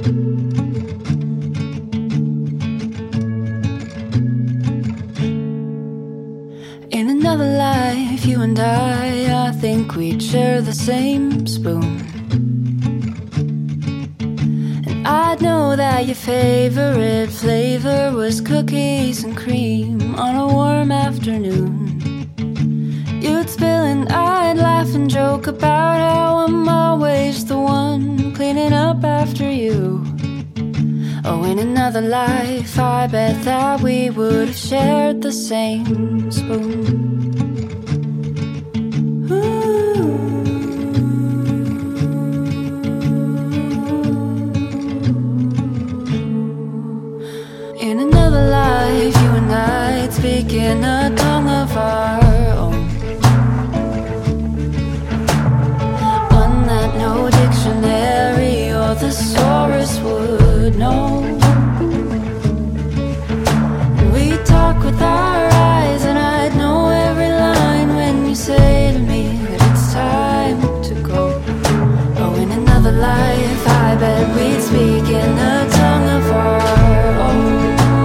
In another life, you and I think we'd share the same spoon. And I'd know that your favorite flavor was cookies and cream on a warm afternoon. You'd spill and I'd laugh and joke about how I'm always the one cleaning up after you. Oh, in another life, I bet that we would have shared the same spoon. In another life, you and I'd speak in a tongue of our own, one that no dictionary or thesaurus would know. And we'd talk with our eyes, and I'd know every line when you say to me that it's time to go. Oh, in another life, I bet we'd speak in a tongue of our own.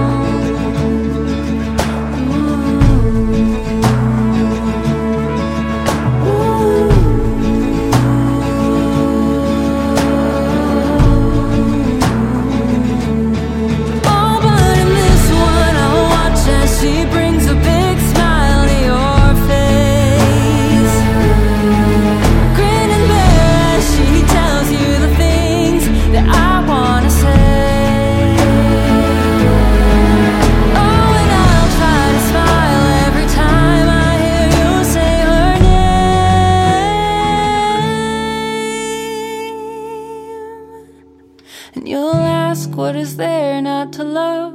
And you'll ask, what is there not to love?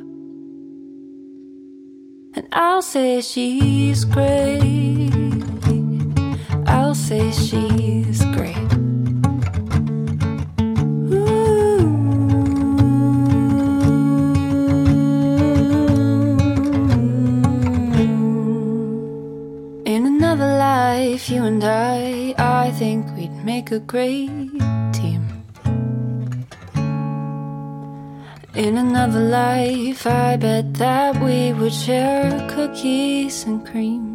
And I'll say she's great. I'll say she's great. In another life, you and I think we'd make a great team. In another life, I bet that we would share cookies and cream.